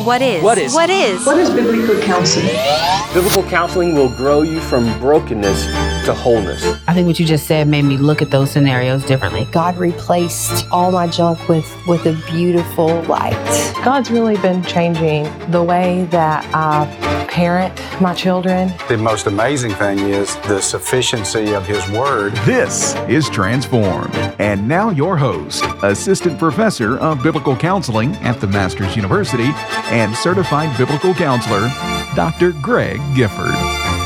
What is? What is biblical counseling? Biblical counseling will grow you from brokenness to wholeness. I think what you just said made me look at those scenarios differently. God replaced all my junk with a beautiful light. God's really been changing the way that I parent my children. The most amazing thing is the sufficiency of His Word. This is Transformed. And now your host, Assistant Professor of Biblical Counseling at the Masters University and Certified Biblical Counselor, Dr. Greg Gifford.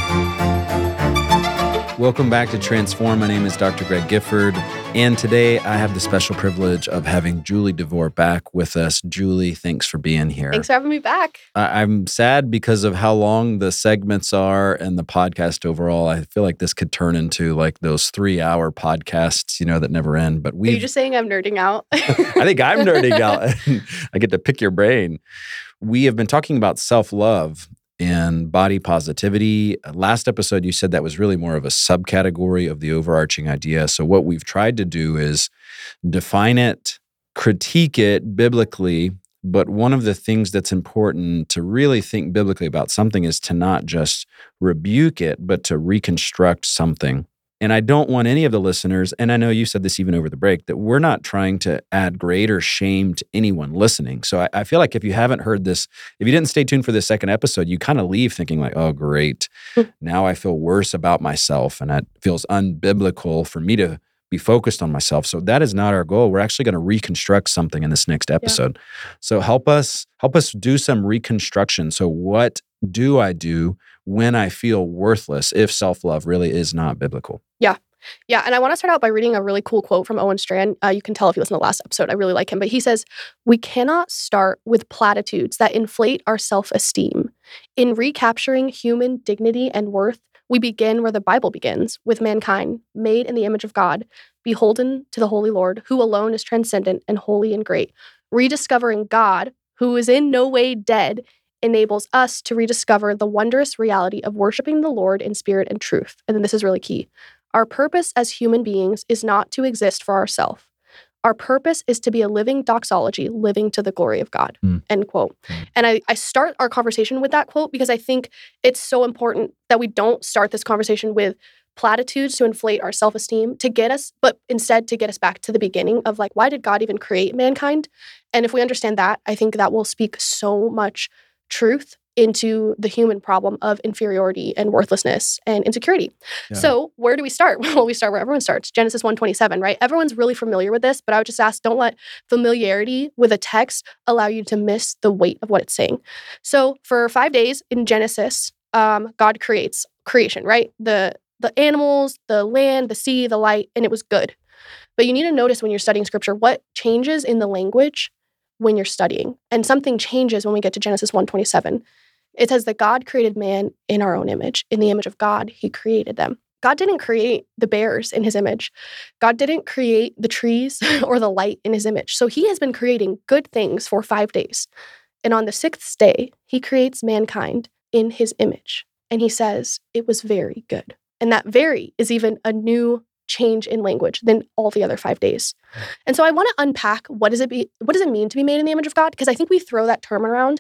Welcome back to Transform. My name is Dr. Greg Gifford, and today I have the special privilege of having Julie DeVore back with us. Julie, thanks for being here. Thanks for having me back. I'm sad because of how long the segments are and the podcast overall. I feel like this could turn into like those 3-hour podcasts, that never end. But Are you just saying I'm nerding out? I think I'm nerding out. I get to pick your brain. We have been talking about self-love and body positivity. Last episode, you said that was really more of a subcategory of the overarching idea. So what we've tried to do is define it, critique it biblically, but one of the things that's important to really think biblically about something is to not just rebuke it, but to reconstruct something. And I don't want any of the listeners, and I know you said this even over the break, that we're not trying to add greater shame to anyone listening. So I feel like if you haven't heard this, if you didn't stay tuned for this second episode, you kind of leave thinking like, oh, great. Now I feel worse about myself, and it feels unbiblical for me to be focused on myself. So that is not our goal. We're actually going to reconstruct something in this next episode. Yeah. So help us do some reconstruction. So what do I do when I feel worthless if self-love really is not biblical? Yeah. And I want to start out by reading a really cool quote from Owen Strachan. You can tell if you listen to the last episode. I really like him. But he says, "We cannot start with platitudes that inflate our self-esteem. In recapturing human dignity and worth, we begin where the Bible begins, with mankind, made in the image of God, beholden to the Holy Lord, who alone is transcendent and holy and great. Rediscovering God, who is in no way dead, enables us to rediscover the wondrous reality of worshiping the Lord in spirit and truth." And then this is really key. "Our purpose as human beings is not to exist for ourselves. Our purpose is to be a living doxology, living to the glory of God." End quote. And I start our conversation with that quote because I think it's so important that we don't start this conversation with platitudes to inflate our self-esteem but instead to get us back to the beginning of like, why did God even create mankind? And if we understand that, I think that will speak so much truth into the human problem of inferiority and worthlessness and insecurity. Yeah. So where do we start? Well, we start where everyone starts. Genesis 1:27, right? Everyone's really familiar with this, but I would just ask, don't let familiarity with a text allow you to miss the weight of what it's saying. So for 5 days in Genesis, God creates creation, right? The animals, the land, the sea, the light, and it was good. But you need to notice when you're studying scripture, what changes in the language when you're studying. And something changes when we get to Genesis 1:27. It says that God created man in our own image. In the image of God, He created them. God didn't create the bears in His image. God didn't create the trees or the light in His image. So He has been creating good things for 5 days. And on the 6th day, He creates mankind in His image. And He says, it was very good. And that very is even a new change in language than all the other 5 days. And so I want to unpack what does it mean to be made in the image of God? Because I think we throw that term around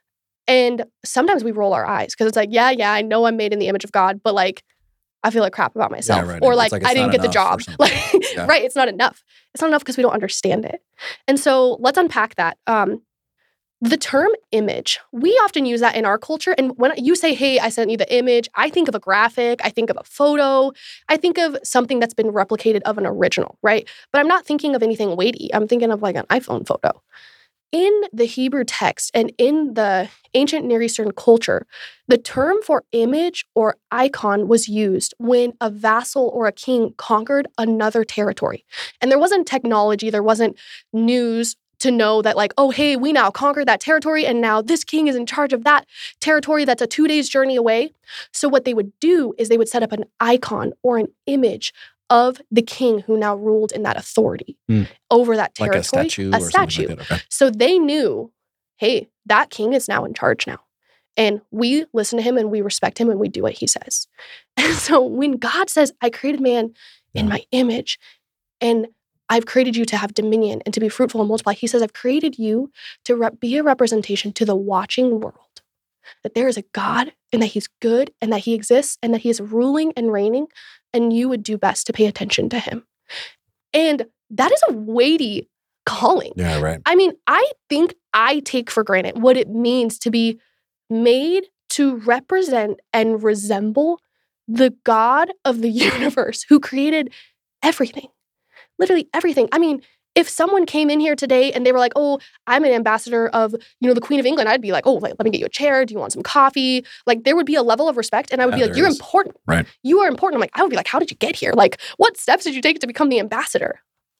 and sometimes we roll our eyes because it's like, yeah, I know I'm made in the image of God, but like, I feel like crap about myself. Yeah, right. Or like I didn't get the job. Like, yeah. Right, it's not enough. It's not enough because we don't understand it. And so let's unpack that. The term image, we often use that in our culture. And when you say, hey, I sent you the image, I think of a graphic, I think of a photo, I think of something that's been replicated of an original, right? But I'm not thinking of anything weighty. I'm thinking of like an iPhone photo. In the Hebrew text and in the ancient Near Eastern culture, the term for image or icon was used when a vassal or a king conquered another territory. And there wasn't technology, there wasn't news to know that like, oh, hey, we now conquered that territory and now this king is in charge of that territory that's a 2 days journey away. So what they would do is they would set up an icon or an image of the king who now ruled in that authority over that territory. Like a statue or something like that. Okay. So they knew, hey, that king is now in charge now. And we listen to him and we respect him and we do what he says. And so when God says, I created man in my image, and I've created you to have dominion and to be fruitful and multiply. He says, I've created you to be a representation to the watching world, that there is a God and that he's good and that he exists and that he is ruling and reigning, and you would do best to pay attention to him. And that is a weighty calling. Yeah, right. I mean, I think I take for granted what it means to be made to represent and resemble the God of the universe who created everything, literally everything. I mean, if someone came in here today and they were like, oh, I'm an ambassador of, the Queen of England, I'd be like, oh, let me get you a chair. Do you want some coffee? Like, there would be a level of respect. And I would be like, you're important. Right. You are important. I'm like, I would be like, how did you get here? Like, what steps did you take to become the ambassador?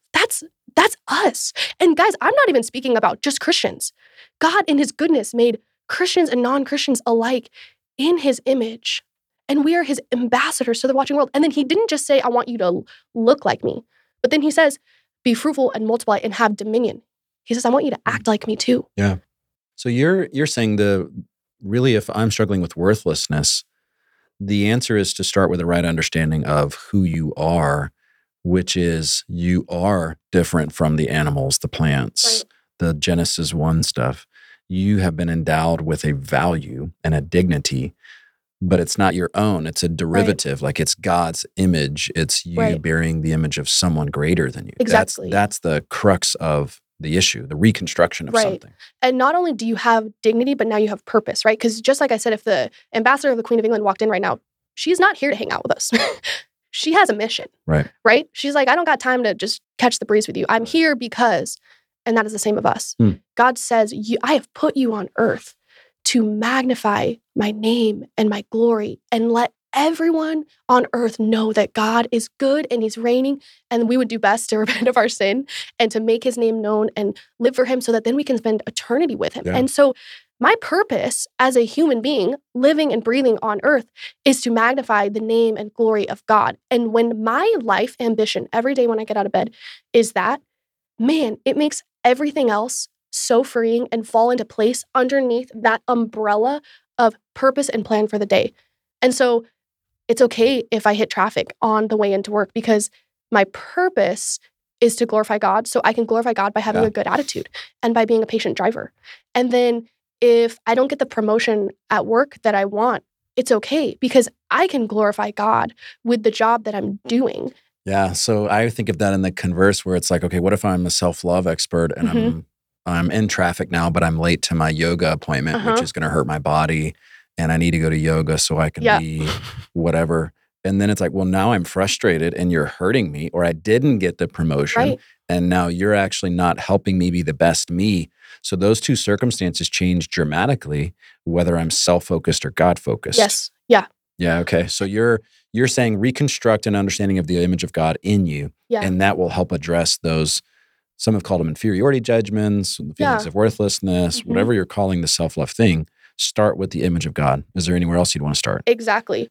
That's us. And guys, I'm not even speaking about just Christians. God in his goodness made Christians and non-Christians alike in his image. And we are his ambassadors to the watching world. And then he didn't just say, I want you to look like me. But then he says, be fruitful and multiply and have dominion. He says, I want you to act like me too. Yeah. So you're saying really, if I'm struggling with worthlessness, the answer is to start with the right understanding of who you are, which is you are different from the animals, the plants, the Genesis 1 stuff. You have been endowed with a value and a dignity, but it's not your own. It's a derivative. Like, it's God's image. It's you bearing the image of someone greater than you. Exactly. That's the crux of the issue, the reconstruction of something. And not only do you have dignity, but now you have purpose, right? Because just like I said, if the ambassador of the Queen of England walked in right now, she's not here to hang out with us. She has a mission, right? She's like, I don't got time to just catch the breeze with you. I'm here because, and that is the same of us. God says, I have put you on earth to magnify my name and my glory and let everyone on earth know that God is good and he's reigning, and we would do best to repent of our sin and to make his name known and live for him so that then we can spend eternity with him. Yeah. And so my purpose as a human being living and breathing on earth is to magnify the name and glory of God. And when my life ambition every day when I get out of bed is that, man, it makes everything else so freeing and fall into place underneath that umbrella of purpose and plan for the day. And so it's okay if I hit traffic on the way into work because my purpose is to glorify God. So I can glorify God by having a good attitude and by being a patient driver. And then if I don't get the promotion at work that I want, it's okay because I can glorify God with the job that I'm doing. Yeah. So I think of that in the converse where it's like, okay, what if I'm a self-love expert and I'm in traffic now, but I'm late to my yoga appointment, which is going to hurt my body. And I need to go to yoga so I can be whatever. And then it's like, well, now I'm frustrated and you're hurting me, or I didn't get the promotion. And now you're actually not helping me be the best me. So those two circumstances change dramatically, whether I'm self-focused or God-focused. Yes. Yeah. Yeah. Okay. So you're saying reconstruct an understanding of the image of God in you. Yeah. And that will help address those, some have called them inferiority judgments, the feelings of worthlessness, whatever you're calling the self-love thing. Start with the image of God. Is there anywhere else you'd want to start? Exactly.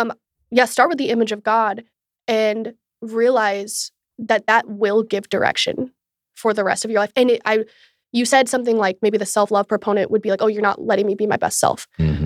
Start with the image of God and realize that will give direction for the rest of your life. And you said something like maybe the self-love proponent would be like, oh, you're not letting me be my best self.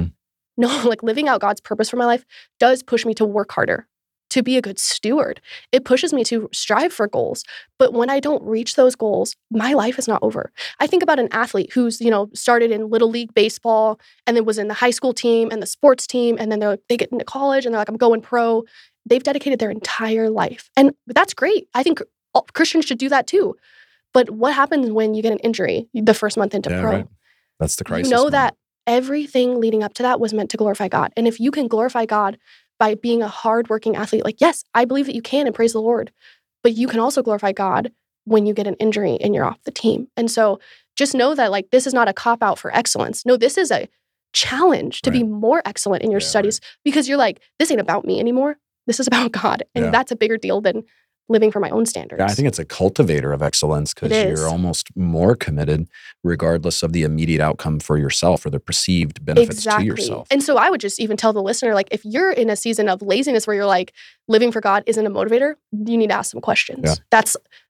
No, like living out God's purpose for my life does push me to work harder, to be a good steward. It pushes me to strive for goals. But when I don't reach those goals, my life is not over. I think about an athlete who's, started in Little League baseball and then was in the high school team and the sports team. And then they get into college and they're like, I'm going pro. They've dedicated their entire life. And that's great. I think all Christians should do that too. But what happens when you get an injury the first month into pro? Right. That's the crisis. You know that everything leading up to that was meant to glorify God. And if you can glorify God by being a hardworking athlete, like, yes, I believe that you can and praise the Lord, but you can also glorify God when you get an injury and you're off the team. And so just know that this is not a cop-out for excellence. No, this is a challenge to be more excellent in your studies because you're like, this ain't about me anymore. This is about God. And that's a bigger deal than living for my own standards. Yeah, I think it's a cultivator of excellence because you're almost more committed regardless of the immediate outcome for yourself or the perceived benefits to yourself. And so I would just even tell the listener, if you're in a season of laziness where you're like, living for God isn't a motivator, you need to ask some questions. Yeah.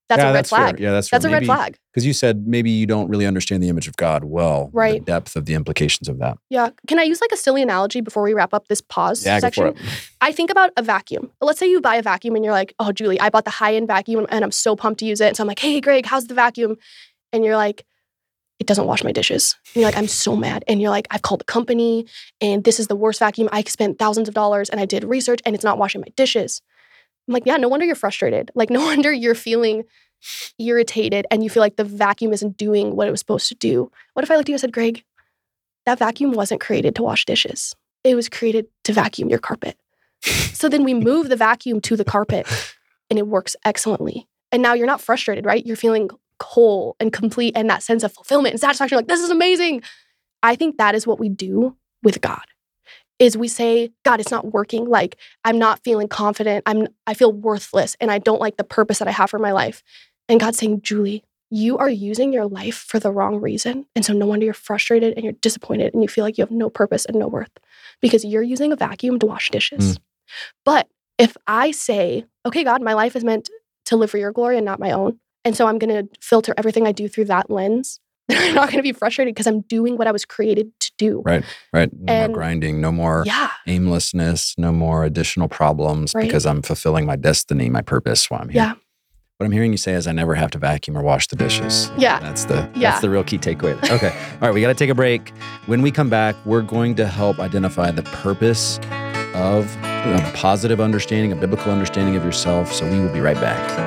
that's a red that's flag. Fair. Yeah, that's a red flag. Because you said maybe you don't really understand the image of God well, right? The depth of the implications of that. Yeah. Can I use like a silly analogy before we wrap up this pause section? Go for it. I think about a vacuum. Let's say you buy a vacuum and you're like, oh, Julie, I bought the high-end vacuum and I'm so pumped to use it. And so I'm like, hey, Greg, how's the vacuum? And you're like, it doesn't wash my dishes. And you're like, I'm so mad. And you're like, I've called the company and this is the worst vacuum. I spent thousands of dollars and I did research and it's not washing my dishes. I'm like, yeah, no wonder you're frustrated. Like, no wonder you're feeling irritated and you feel like the vacuum isn't doing what it was supposed to do. What if I looked at you and said, Greg, that vacuum wasn't created to wash dishes. It was created to vacuum your carpet. So then we move the vacuum to the carpet and it works excellently. And now you're not frustrated, right? You're feeling whole and complete and that sense of fulfillment and satisfaction. Like, this is amazing. I think that is what we do with God. Is we say, God, it's not working. Like, I'm not feeling confident. I feel worthless and I don't like the purpose that I have for my life. And God's saying, Julie, you are using your life for the wrong reason. And so no wonder you're frustrated and you're disappointed and you feel like you have no purpose and no worth because you're using a vacuum to wash dishes. But if I say, okay, God, my life is meant to live for your glory and not my own. And so I'm going to filter everything I do through that lens. I'm not going to be frustrated because I'm doing what I was created to do. Right. No more grinding, no more aimlessness, no more additional problems because I'm fulfilling my destiny, my purpose while I'm here. Yeah. What I'm hearing you say is I never have to vacuum or wash the dishes. Yeah. That's the real key takeaway. Okay. All right. We got to take a break. When we come back, we're going to help identify the purpose of a positive understanding, a biblical understanding of yourself. So we will be right back.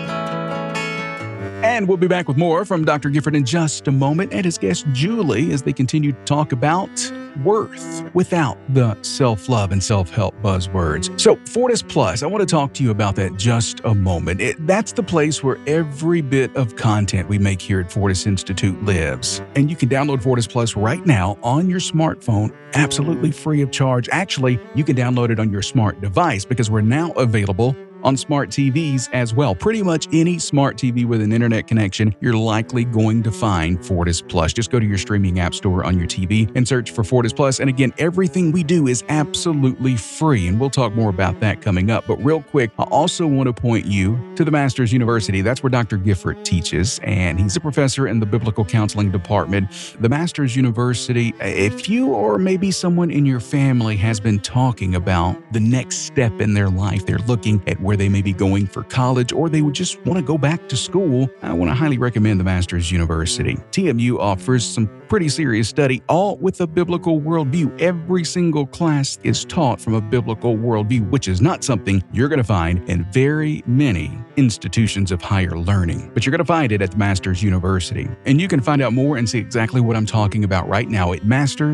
And we'll be back with more from Dr. Gifford in just a moment and his guest Julie as they continue to talk about worth without the self-love and self-help buzzwords. So Fortis Plus, I want to talk to you about that just a moment. That's the place where every bit of content we make here at Fortis Institute lives. And you can download Fortis Plus right now on your smartphone, absolutely free of charge. Actually, you can download it on your smart device because we're now available on smart TVs as well. Pretty much any smart TV with an internet connection, you're likely going to find Fortis Plus. Just go to your streaming app store on your TV and search for Fortis Plus. And again, everything we do is absolutely free. And we'll talk more about that coming up. But real quick, I also want to point you to the Masters University. That's where Dr. Gifford teaches, and he's a professor in the Biblical Counseling Department. The Masters University, if you or maybe someone in your family has been talking about the next step in their life, they're looking at where they may be going for college, or they would just want to go back to school, I want to highly recommend the Masters University. TMU offers some pretty serious study, all with a biblical worldview. Every single class is taught from a biblical worldview, which is not something you're going to find in very many institutions of higher learning. But you're going to find it at the Masters University. And you can find out more and see exactly what I'm talking about right now at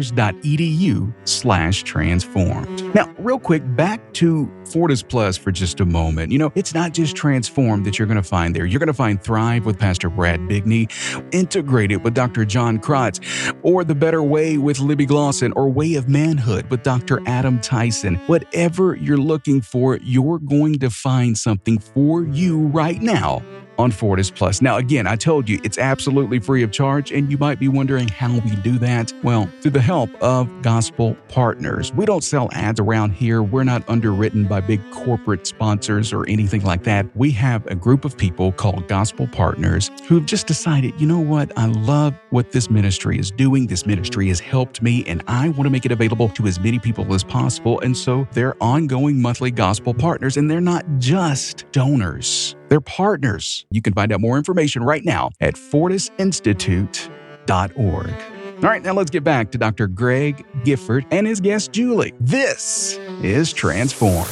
masters.edu/transformed. Now, real quick, back to Fortis Plus for just a moment. You know, it's not just Transformed that you're going to find there. You're going to find Thrive with Pastor Brad Bigney, Integrated with Dr. John Kratz, or The Better Way with Libby Glosson, or Way of Manhood with Dr. Adam Tyson. Whatever you're looking for, you're going to find something for you right now on Fortis Plus. Now, again, I told you it's absolutely free of charge, and you might be wondering how we do that. Well, through the help of gospel partners. We don't sell ads around here. We're not underwritten by big corporate sponsors or anything like that. We have a group of people called gospel partners who've just decided, you know what? I love what this ministry is doing. This ministry has helped me, and I want to make it available to as many people as possible. And so they're ongoing monthly gospel partners, and they're not just donors. They're partners. You can find out more information right now at fortisinstitute.org. All right, now let's get back to Dr. Greg Gifford and his guest, Julie. This is Transformed.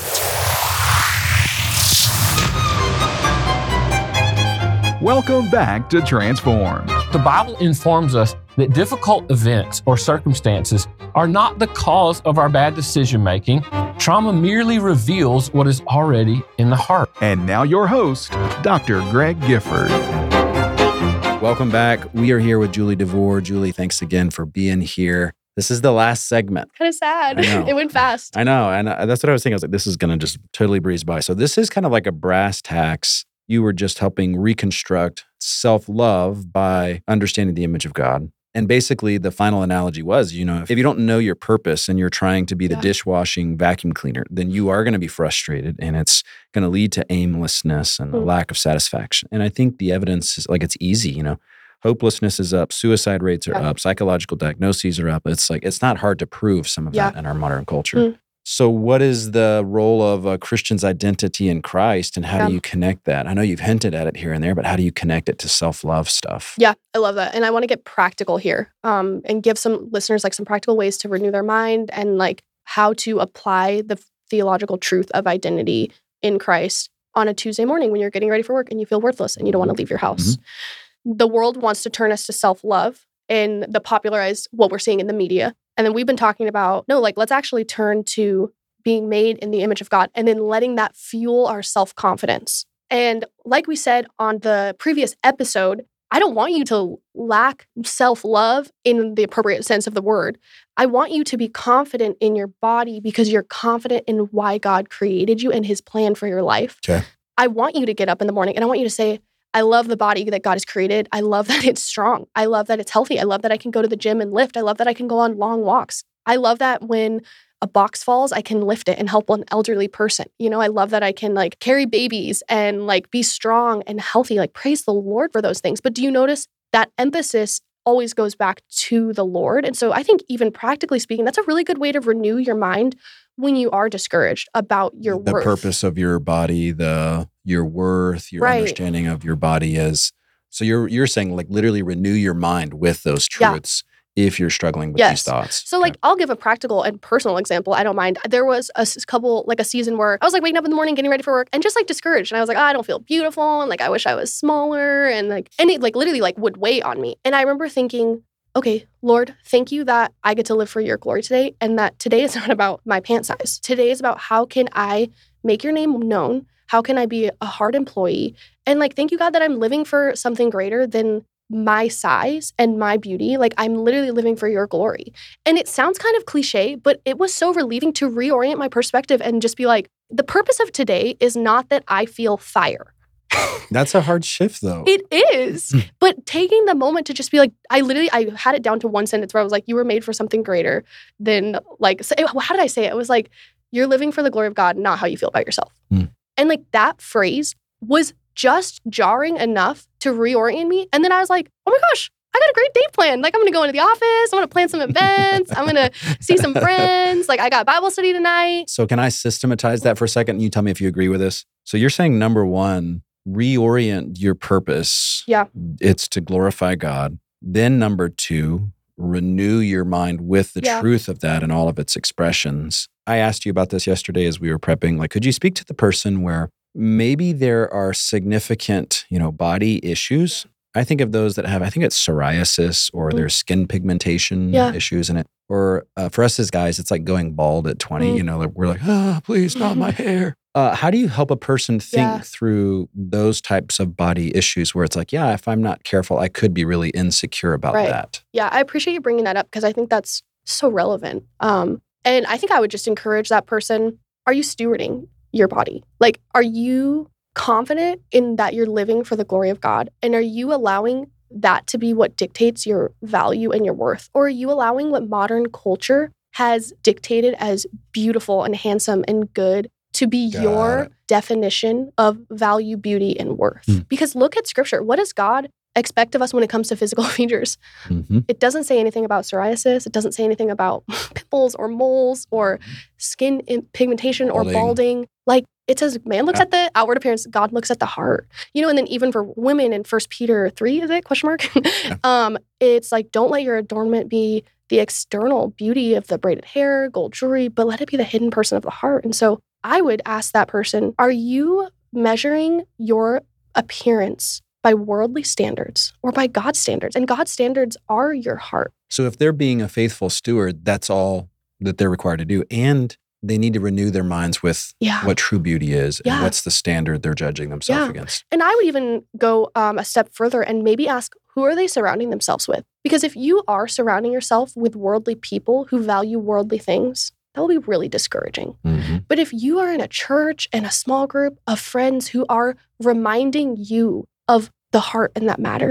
Welcome back to Transformed. The Bible informs us that difficult events or circumstances are not the cause of our bad decision making. Trauma merely reveals what is already in the heart. And now your host, Dr. Greg Gifford. Welcome back. We are here with Julie DeVore. Julie, thanks again for being here. This is the last segment. Kind of sad. It went fast. I know. And that's what I was thinking. I was like, this is going to just totally breeze by. So this is kind of like a brass tacks. You were just helping reconstruct self-love by understanding the image of God. And basically the final analogy was, if you don't know your purpose and you're trying to be the dishwashing vacuum cleaner, then you are going to be frustrated and it's going to lead to aimlessness and a lack of satisfaction. And I think the evidence is like, it's easy, hopelessness is up, suicide rates are up, psychological diagnoses are up. It's like, it's not hard to prove some of that in our modern culture. So what is the role of a Christian's identity in Christ and how do you connect that? I know you've hinted at it here and there, but how do you connect it to self-love stuff? Yeah, I love that. And I want to get practical here and give some listeners like some practical ways to renew their mind and like how to apply the theological truth of identity in Christ on a Tuesday morning when you're getting ready for work and you feel worthless and you don't want to leave your house. The world wants to turn us to self-love and the popularized what we're seeing in the media. And then we've been talking about, let's actually turn to being made in the image of God and then letting that fuel our self-confidence. And like we said on the previous episode, I don't want you to lack self-love in the appropriate sense of the word. I want you to be confident in your body because you're confident in why God created you and his plan for your life. Okay. I want you to get up in the morning and I want you to say, I love the body that God has created. I love that it's strong. I love that it's healthy. I love that I can go to the gym and lift. I love that I can go on long walks. I love that when a box falls, I can lift it and help an elderly person. I love that I can like carry babies and like be strong and healthy. Like praise the Lord for those things. But do you notice that emphasis always goes back to the Lord? And so I think even practically speaking, that's a really good way to renew your mind when you are discouraged about your worth. The purpose of your body, your worth, your understanding of your body is. So you're saying like literally renew your mind with those truths if you're struggling with these thoughts. So like I'll give a practical and personal example. I don't mind. There was a season where I was like waking up in the morning, getting ready for work and just like discouraged. And I was like, I don't feel beautiful. And like, I wish I was smaller and it like literally like would weigh on me. And I remember thinking, okay, Lord, thank you that I get to live for your glory today and that today is not about my pant size. Today is about how can I make your name known? How can I be a hard employee? And like, thank you, God, that I'm living for something greater than my size and my beauty. Like I'm literally living for your glory. And it sounds kind of cliche, but it was so relieving to reorient my perspective and just be like, the purpose of today is not that I feel fire. That's a hard shift though. It is. But taking the moment to just be like, I had it down to one sentence where I was like, you were made for something greater than like, how did I say it? It was like, you're living for the glory of God, not how you feel about yourself. And like that phrase was just jarring enough to reorient me. And then I was like, oh my gosh, I got a great day plan. Like I'm going to go into the office. I'm going to plan some events. I'm going to see some friends. Like I got Bible study tonight. So can I systematize that for a second? And you tell me if you agree with this. So you're saying number one, reorient your purpose. Yeah. It's to glorify God. Then number two, renew your mind with the truth of that and all of its expressions. I asked you about this yesterday as we were prepping. Like, could you speak to the person where maybe there are significant, body issues? I think of those that have, I think it's psoriasis or there's skin pigmentation issues in it. Or for us as guys, it's like going bald at 20, we're like, please, not my hair. How do you help a person think through those types of body issues where it's like, if I'm not careful, I could be really insecure about that? Yeah, I appreciate you bringing that up because I think that's so relevant. And I think I would just encourage that person, are you stewarding your body? Like, are you confident in that you're living for the glory of God? And are you allowing that to be what dictates your value and your worth? Or are you allowing what modern culture has dictated as beautiful and handsome and good to be your definition of value, beauty, and worth? Because look at scripture. What does God expect of us when it comes to physical features? It doesn't say anything about psoriasis. It doesn't say anything about pimples or moles or skin pigmentation or balding. Like it says, man looks at the outward appearance, God looks at the heart. And then even for women in 1 Peter 3, is it? ? It's like, don't let your adornment be the external beauty of the braided hair, gold jewelry, but let it be the hidden person of the heart. And so I would ask that person, are you measuring your appearance by worldly standards or by God's standards? And God's standards are your heart. So if they're being a faithful steward, that's all that they're required to do. And they need to renew their minds with what true beauty is and what's the standard they're judging themselves against. And I would even go a step further and maybe ask, who are they surrounding themselves with? Because if you are surrounding yourself with worldly people who value worldly things, that will be really discouraging. But if you are in a church and a small group of friends who are reminding you of the heart and that matters,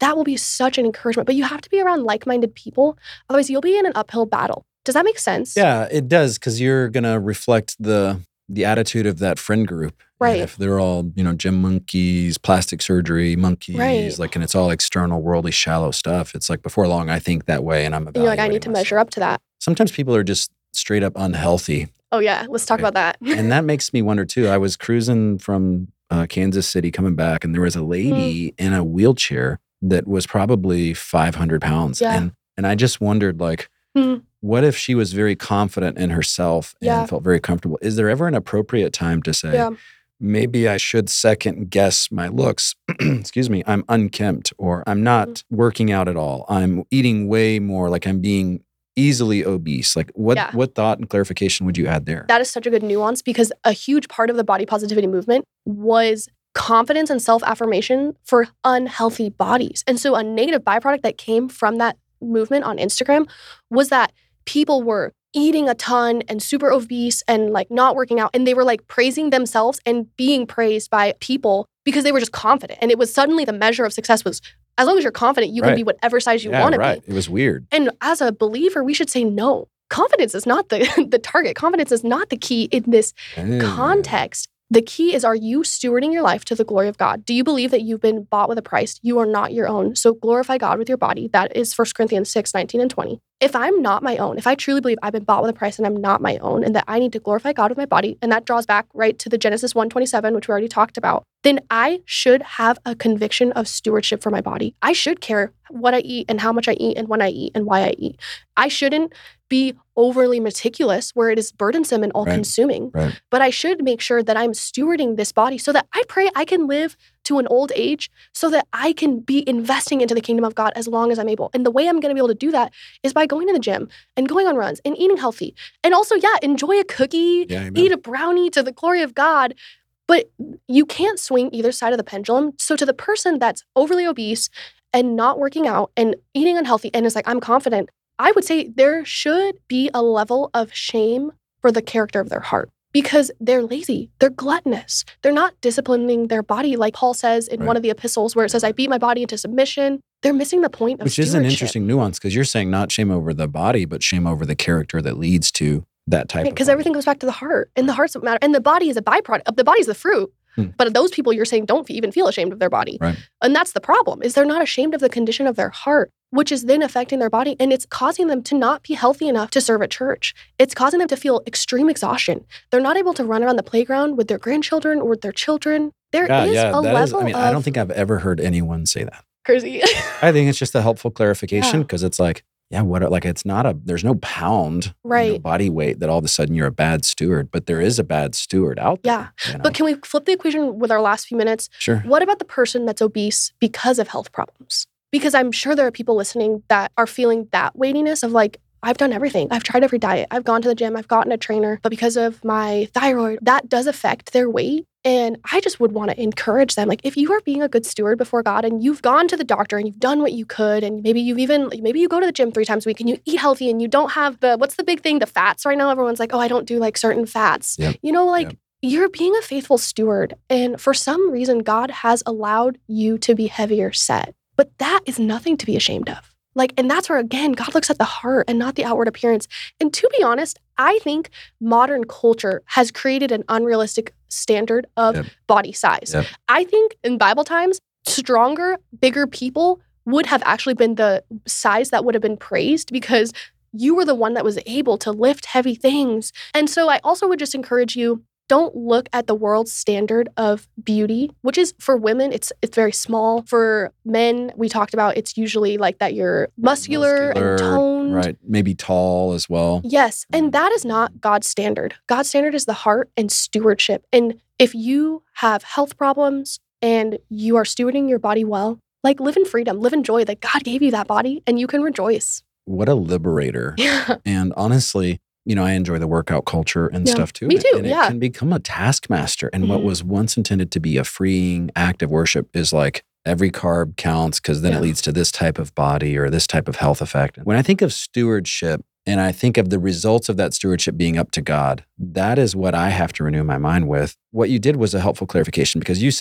that will be such an encouragement. But you have to be around like-minded people. Otherwise, you'll be in an uphill battle. Does that make sense? Yeah, it does, because you're going to reflect the attitude of that friend group. Right. And if they're all, gym monkeys, plastic surgery monkeys, Right. and it's all external, worldly, shallow stuff. It's like before long, I think that way, and I'm And you're like, I need to measure up to that. Sometimes people are just straight up unhealthy. Oh yeah, let's talk about that. And that makes me wonder too. I was cruising from Kansas City coming back, and there was a lady in a wheelchair that was probably 500 pounds. Yeah. And I just wondered, like, what if she was very confident in herself and felt very comfortable? Is there ever an appropriate time to say, maybe I should second guess my looks? Excuse me, I'm unkempt, or I'm not working out at all. I'm eating way more, like I'm being easily obese. Like what thought and clarification would you add there? That is such a good nuance, because a huge part of the body positivity movement was confidence and self-affirmation for unhealthy bodies. And so a negative byproduct that came from that movement on Instagram was that people were eating a ton and super obese and like not working out. And they were like praising themselves and being praised by people because they were just confident. And it was suddenly the measure of success was, as long as you're confident, you can be whatever size you want to be. It was weird. And as a believer, we should say, no, confidence is not the target. Confidence is not the key in this context. The key is, are you stewarding your life to the glory of God? Do you believe that you've been bought with a price? You are not your own. So glorify God with your body. That is 1 Corinthians 6, 19 and 20. If I'm not my own, if I truly believe I've been bought with a price and I'm not my own, and that I need to glorify God with my body, and that draws back right to the Genesis 1:27, which we already talked about, then I should have a conviction of stewardship for my body. I should care what I eat and how much I eat and when I eat and why I eat. I shouldn't be overly meticulous where it is burdensome and all-consuming. Right. But I should make sure that I'm stewarding this body so that I pray I can live to an old age so that I can be investing into the kingdom of God as long as I'm able. And the way I'm going to be able to do that is by going to the gym and going on runs and eating healthy. And also, enjoy a cookie, eat a brownie to the glory of God. But you can't swing either side of the pendulum. So to the person that's overly obese and not working out and eating unhealthy and is like, I'm confident, I would say there should be a level of shame for the character of their heart. Because they're lazy, they're gluttonous, they're not disciplining their body, like Paul says in one of the epistles where it says, I beat my body into submission. They're missing the point of Which is an interesting nuance, because you're saying not shame over the body, but shame over the character that leads to that type of. Because everything goes back to the heart, and the heart's what matter. And the body is a byproduct. The body's the fruit. But those people you're saying don't even feel ashamed of their body. Right. And that's the problem, is they're not ashamed of the condition of their heart, which is then affecting their body. And it's causing them to not be healthy enough to serve at church. It's causing them to feel extreme exhaustion. They're not able to run around the playground with their grandchildren or with their children. There is a level of... I don't think I've ever heard anyone say that. Crazy. I think it's just a helpful clarification, because it's like, it's not there's no pound, body weight that all of a sudden you're a bad steward, but there is a bad steward out there. Yeah. But can we flip the equation with our last few minutes? Sure. What about the person that's obese because of health problems? Because I'm sure there are people listening that are feeling that weightiness of like, I've done everything. I've tried every diet. I've gone to the gym. I've gotten a trainer. But because of my thyroid, that does affect their weight. And I just would want to encourage them. Like, if you are being a good steward before God and you've gone to the doctor and you've done what you could, and maybe you go to the gym 3 times a week and you eat healthy and you don't have what's the big thing? The fats right now. Everyone's like, oh, I don't do like certain fats. Yep. You're being a faithful steward. And for some reason, God has allowed you to be heavier set. But that is nothing to be ashamed of. And that's where, again, God looks at the heart and not the outward appearance. And to be honest, I think modern culture has created an unrealistic standard of body size. Yep. I think in Bible times, stronger, bigger people would have actually been the size that would have been praised, because you were the one that was able to lift heavy things. And so I also would just encourage you, don't look at the world's standard of beauty, which is, for women, it's very small. For men, we talked about, it's usually like that you're muscular and toned. Right. Maybe tall as well. Yes. And that is not God's standard. God's standard is the heart and stewardship. And if you have health problems and you are stewarding your body well, live in freedom, live in joy that God gave you that body and you can rejoice. What a liberator. Yeah. And honestly, I enjoy the workout culture and stuff too. Me too, and it can become a taskmaster. And what was once intended to be a freeing act of worship is like every carb counts, because then it leads to this type of body or this type of health effect. When I think of stewardship and I think of the results of that stewardship being up to God, that is what I have to renew my mind with. What you did was a helpful clarification, because you said,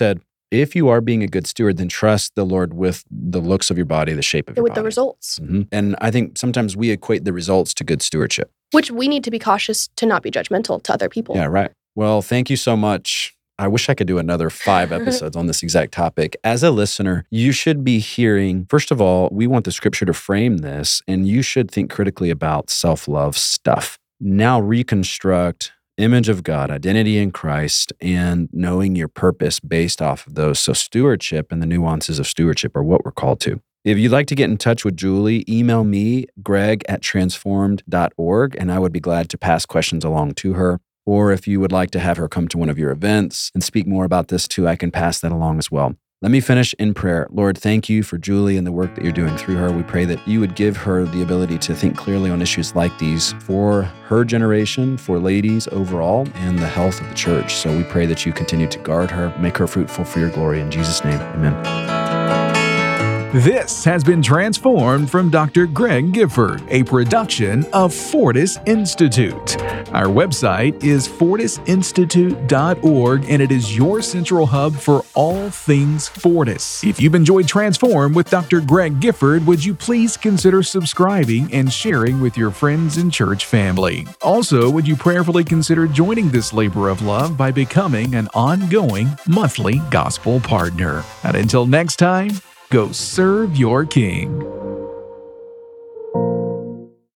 if you are being a good steward, then trust the Lord with the looks of your body, the shape of your with body. the results. And I think sometimes we equate the results to good stewardship. Which we need to be cautious to not be judgmental to other people. Yeah, right. Well, thank you so much. I wish I could do another 5 episodes on this exact topic. As a listener, you should be hearing, first of all, we want the scripture to frame this, and you should think critically about self-love stuff. Now reconstruct image of God, identity in Christ, and knowing your purpose based off of those. So stewardship and the nuances of stewardship are what we're called to. If you'd like to get in touch with Julie, email me, greg@transformed.org, and I would be glad to pass questions along to her. Or if you would like to have her come to one of your events and speak more about this too, I can pass that along as well. Let me finish in prayer. Lord, thank you for Julie and the work that you're doing through her. We pray that you would give her the ability to think clearly on issues like these for her generation, for ladies overall, and the health of the church. So we pray that you continue to guard her, make her fruitful for your glory. In Jesus' name, amen. This has been Transformed from Dr. Greg Gifford, a production of Fortis Institute. Our website is fortisinstitute.org, and it is your central hub for all things Fortis. If you've enjoyed Transformed with Dr. Greg Gifford, would you please consider subscribing and sharing with your friends and church family? Also, would you prayerfully consider joining this labor of love by becoming an ongoing monthly gospel partner? And until next time, go serve your King.